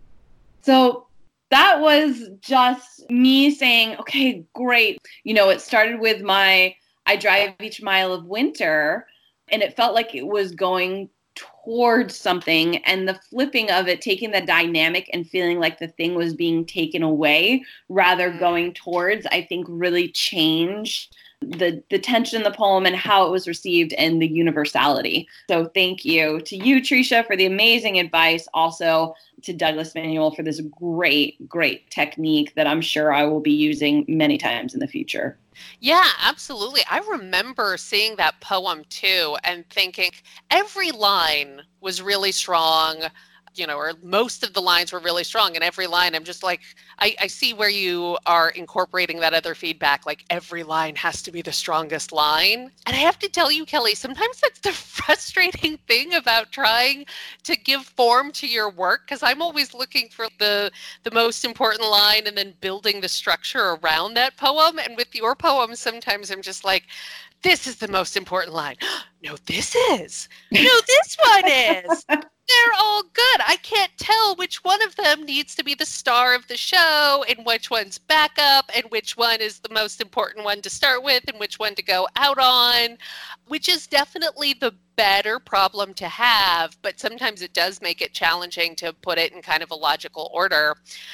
So that was just me saying, okay, great. You know, it started with I drive each mile of winter, and it felt like it was going towards something, and the flipping of it, taking the dynamic and feeling like the thing was being taken away rather going towards, I think really changed the tension in the poem and how it was received and the universality. So thank you to you, Tricia, for the amazing advice. Also to Douglas Manuel for this great technique that I'm sure I will be using many times in the future. Yeah, absolutely. I remember seeing that poem too and thinking every line was really strong, or most of the lines were really strong. And every line, I'm just like, I see where you are incorporating that other feedback, like every line has to be the strongest line. And I have to tell you, Kelly, sometimes that's the frustrating thing about trying to give form to your work, because I'm always looking for the most important line and then building the structure around that poem. And with your poem, sometimes I'm just like, this is the most important line. No, this is. No, this one is. They're all good. I can't tell which one of them needs to be the star of the show and which one's backup and which one is the most important one to start with and which one to go out on, which is definitely the better problem to have, but sometimes it does make it challenging to put it in kind of a logical order.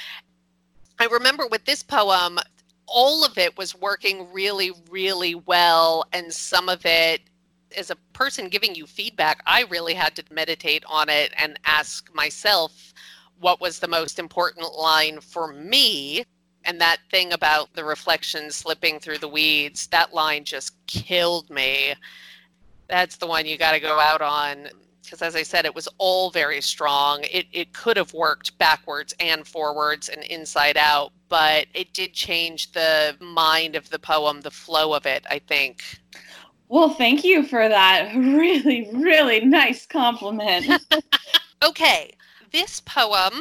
I remember with this poem, all of it was working really, really well, and some of it, as a person giving you feedback, I really had to meditate on it and ask myself what was the most important line for me. And that thing about the reflection slipping through the weeds, that line just killed me. That's the one you got to go out on. Because as I said, it was all very strong. It could have worked backwards and forwards and inside out, but it did change the mind of the poem, the flow of it, I think. Well, thank you for that really, really nice compliment. Okay, this poem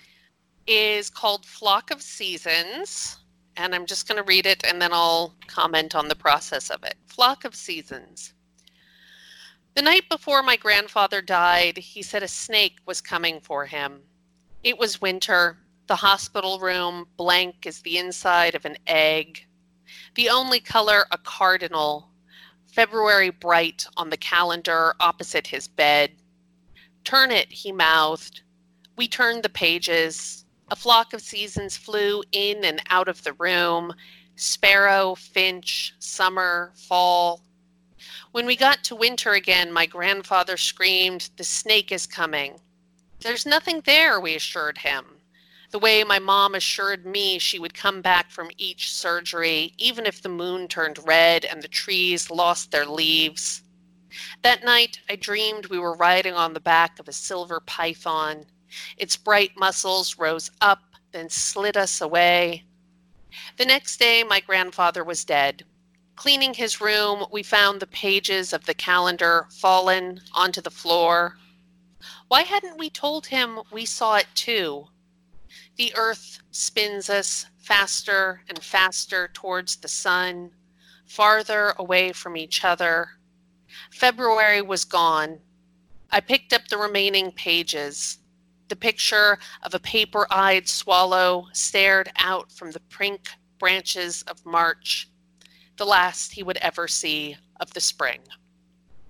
is called Flock of Seasons, and I'm just going to read it and then I'll comment on the process of it. Flock of Seasons. The night before my grandfather died, he said a snake was coming for him. It was winter, the hospital room blank as the inside of an egg. The only color a cardinal, February bright on the calendar opposite his bed. Turn it, he mouthed. We turned the pages. A flock of seasons flew in and out of the room. Sparrow, finch, summer, fall. When we got to winter again, my grandfather screamed, "The snake is coming." There's nothing there, we assured him. The way my mom assured me she would come back from each surgery, even if the moon turned red and the trees lost their leaves. That night, I dreamed we were riding on the back of a silver python. Its bright muscles rose up, then slid us away. The next day, my grandfather was dead. Cleaning his room, we found the pages of the calendar fallen onto the floor. Why hadn't we told him we saw it too? The earth spins us faster and faster towards the sun, farther away from each other. February was gone. I picked up the remaining pages. The picture of a paper-eyed swallow stared out from the pink branches of March, the last he would ever see of the spring.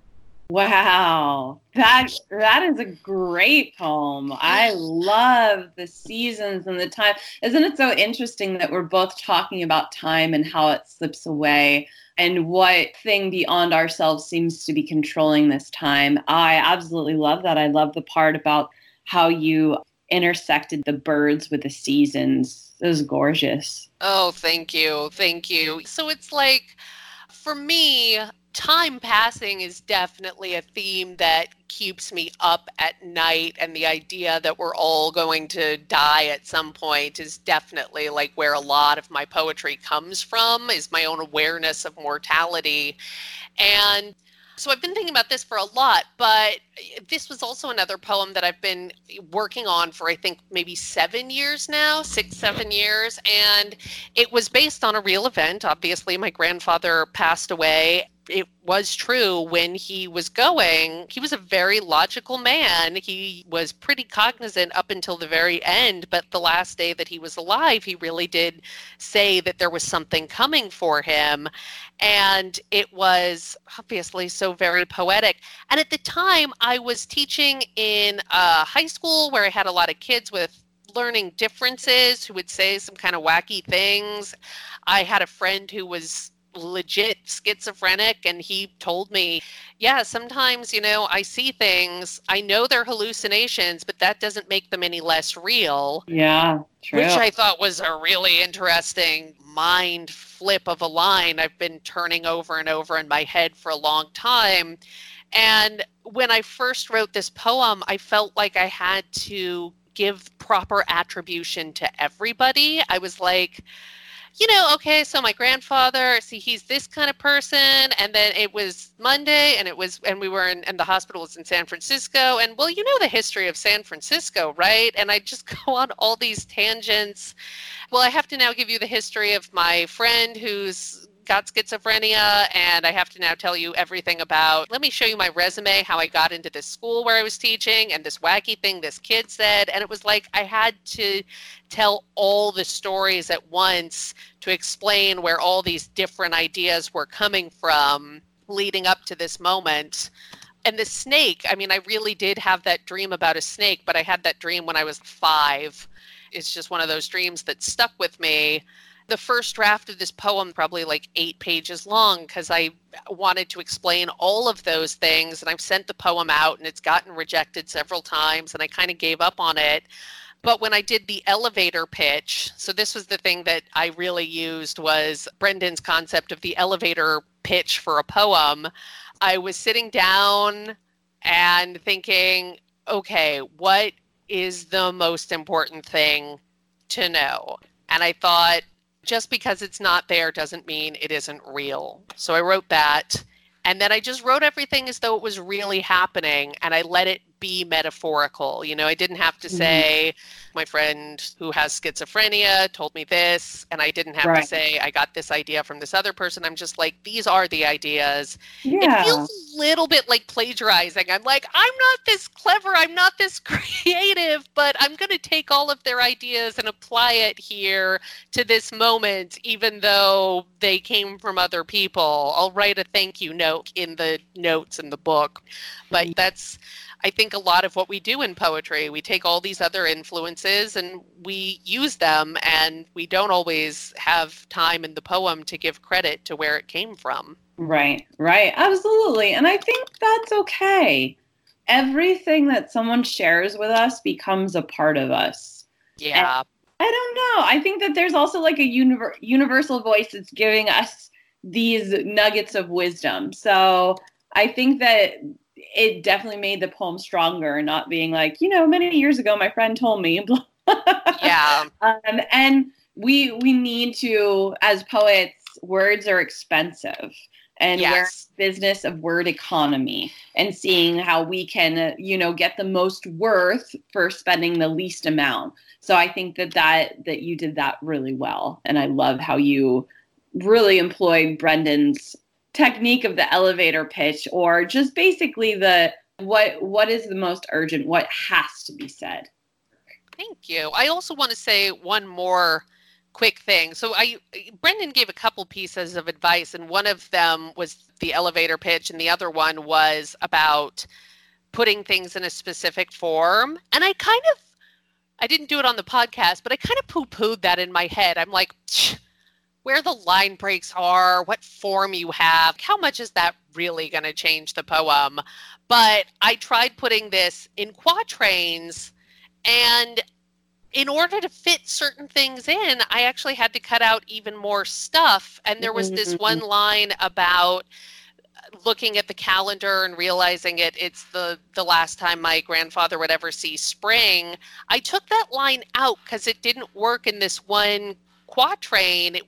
Wow. That is a great poem. I love the seasons and the time. Isn't it so interesting that we're both talking about time and how it slips away and what thing beyond ourselves seems to be controlling this time? I absolutely love that. I love the part about how you intersected the birds with the seasons. It was gorgeous. Oh, thank you. Thank you. So it's like, for me, time passing is definitely a theme that keeps me up at night. And the idea that we're all going to die at some point is definitely like where a lot of my poetry comes from, is my own awareness of mortality. And so I've been thinking about this for a lot, but this was also another poem that I've been working on for, I think, maybe 7 years now, 7 years. And it was based on a real event. Obviously, my grandfather passed away. It was true when he was going. He was a very logical man. He was pretty cognizant up until the very end, but the last day that he was alive, he really did say that there was something coming for him. And it was obviously so very poetic. And at the time, I was teaching in a high school where I had a lot of kids with learning differences who would say some kind of wacky things. I had a friend who was legit schizophrenic, and he told me, yeah, sometimes, I see things, I know they're hallucinations, but that doesn't make them any less real. Yeah, true. Which I thought was a really interesting mind flip of a line I've been turning over and over in my head for a long time. And when I first wrote this poem, I felt like I had to give proper attribution to everybody. I was like, okay, so my grandfather, see, he's this kind of person. And then it was Monday and we were and the hospital was in San Francisco. And well, the history of San Francisco, right? And I just go on all these tangents. Well, I have to now give you the history of my friend who's got schizophrenia, and I have to now tell you everything about, let me show you my resume, how I got into this school where I was teaching, and this wacky thing this kid said. And it was like I had to tell all the stories at once to explain where all these different ideas were coming from leading up to this moment. And the snake, I really did have that dream about a snake, but I had that dream when I was 5. It's just one of those dreams that stuck with me. The first draft of this poem, probably like 8 pages long, because I wanted to explain all of those things. And I've sent the poem out and it's gotten rejected several times, and I kind of gave up on it. But when I did the elevator pitch, so this was the thing that I really used, was Brendan's concept of the elevator pitch for a poem. I was sitting down and thinking, okay, what is the most important thing to know? And I thought, just because it's not there doesn't mean it isn't real. So I wrote that. And then I just wrote everything as though it was really happening, and I let it be metaphorical. I didn't have to say, my friend who has schizophrenia told me this, and I didn't have to say, I got this idea from this other person. I'm just like, these are the ideas. Yeah. It feels a little bit like plagiarizing. I'm like, I'm not this clever, I'm not this creative, but I'm going to take all of their ideas and apply it here to this moment, even though they came from other people. I'll write a thank you note in the notes in the book. But that's, I think, a lot of what we do in poetry. We take all these other influences and we use them, and we don't always have time in the poem to give credit to where it came from. Right. Absolutely. And I think that's okay. Everything that someone shares with us becomes a part of us. Yeah. And I don't know. I think that there's also like a universal voice that's giving us these nuggets of wisdom. So I think that it definitely made the poem stronger, not being like, many years ago, my friend told me. Yeah. And we need to, as poets, words are expensive. And we're in the business of word economy and seeing how we can, get the most worth for spending the least amount. So I think that you did that really well. And I love how you really employed Brendan's technique of the elevator pitch, or just basically what is the most urgent, what has to be said. Thank you. I also want to say one more quick thing. So Brendan gave a couple pieces of advice, and one of them was the elevator pitch, and the other one was about putting things in a specific form. And I didn't do it on the podcast, but I kind of poo-pooed that in my head. I'm like, where the line breaks are, what form you have, how much is that really going to change the poem? But I tried putting this in quatrains, and in order to fit certain things in, I actually had to cut out even more stuff. And there was this one line about looking at the calendar and realizing it's the last time my grandfather would ever see spring. I took that line out because it didn't work in this one quatrain.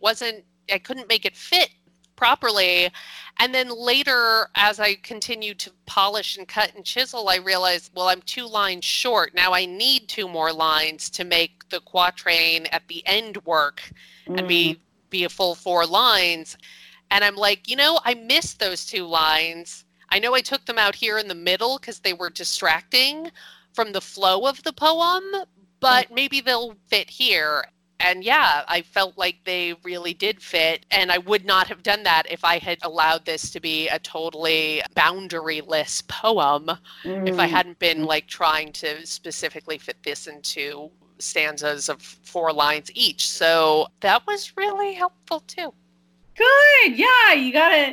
I couldn't make it fit properly. And then later, as I continued to polish and cut and chisel, I realized, well, I'm 2 lines short. Now I need 2 more lines to make the quatrain at the end work and be a full 4 lines. And I'm like, I missed those 2 lines. I know I took them out here in the middle because they were distracting from the flow of the poem, but maybe they'll fit here. And yeah, I felt like they really did fit. And I would not have done that if I had allowed this to be a totally boundaryless poem, if I hadn't been like trying to specifically fit this into stanzas of 4 lines each. So that was really helpful too. Good. Yeah, you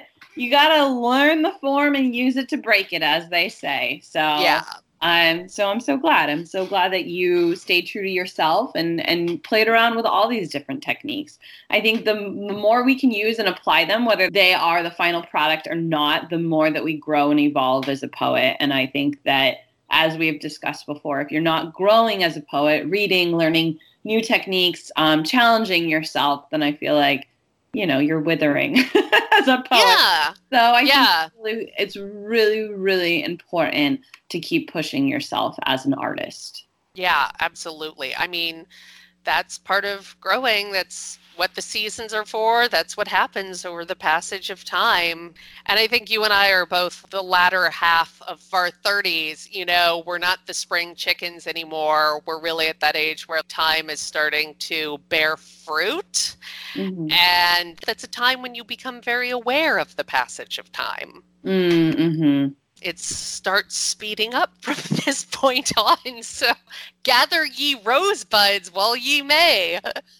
gotta learn the form and use it to break it, as they say. So yeah. I'm so glad. I'm so glad that you stayed true to yourself and played around with all these different techniques. I think the more we can use and apply them, whether they are the final product or not, the more that we grow and evolve as a poet. And I think that, as we've discussed before, if you're not growing as a poet, reading, learning new techniques, challenging yourself, then I feel like, you're withering as a poet. Yeah. So I think it's really, really important to keep pushing yourself as an artist. Yeah, absolutely. I mean, that's part of growing. That's what the seasons are for. That's what happens over the passage of time. And I think you and I are both the latter half of our 30s. We're not the spring chickens anymore. We're really at that age where time is starting to bear fruit. Mm-hmm. And that's a time when you become very aware of the passage of time. Mm-hmm. It starts speeding up from this point on. So gather ye rosebuds while ye may.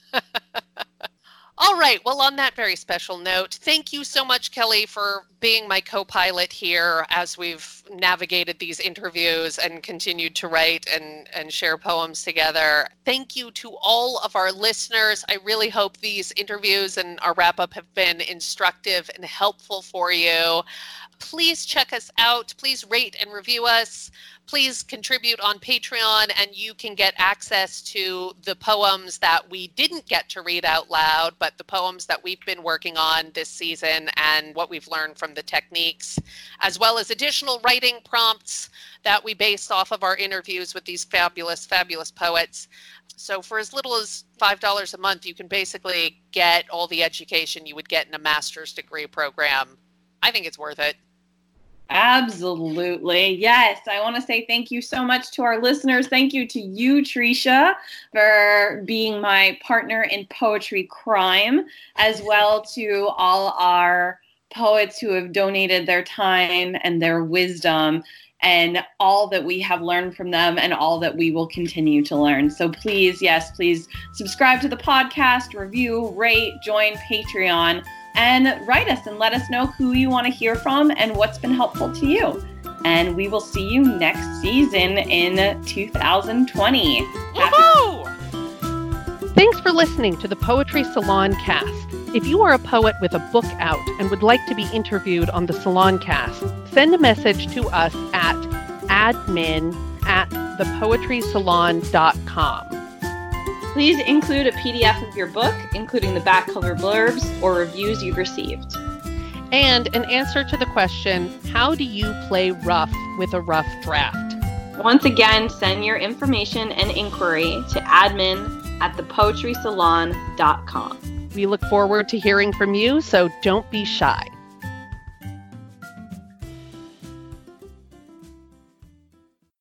All right. Well, on that very special note, thank you so much, Kelly, for being my co-pilot here as we've navigated these interviews and continued to write and share poems together. Thank you to all of our listeners. I really hope these interviews and our wrap-up have been instructive and helpful for you. Please check us out. Please rate and review us. Please contribute on Patreon, and you can get access to the poems that we didn't get to read out loud, but the poems that we've been working on this season and what we've learned from the techniques, as well as additional writing prompts that we based off of our interviews with these fabulous, fabulous poets. So for as little as $5 a month, you can basically get all the education you would get in a master's degree program. I think it's worth it. Absolutely. Yes. I want to say thank you so much to our listeners. Thank you to you, Tricia, for being my partner in Poetry Crime, as well to all our poets who have donated their time and their wisdom and all that we have learned from them and all that we will continue to learn. So please, please subscribe to the podcast, review, rate, join Patreon, and write us and let us know who you want to hear from and what's been helpful to you. And we will see you next season in 2020. Woohoo! Thanks for listening to the Poetry Salon Cast. If you are a poet with a book out and would like to be interviewed on the Salon Cast, send a message to us at admin@thepoetrysalon.com. Please include a PDF of your book, including the back cover blurbs or reviews you've received. And an answer to the question, how do you play rough with a rough draft? Once again, send your information and inquiry to admin@thepoetrysalon.com. We look forward to hearing from you, so don't be shy.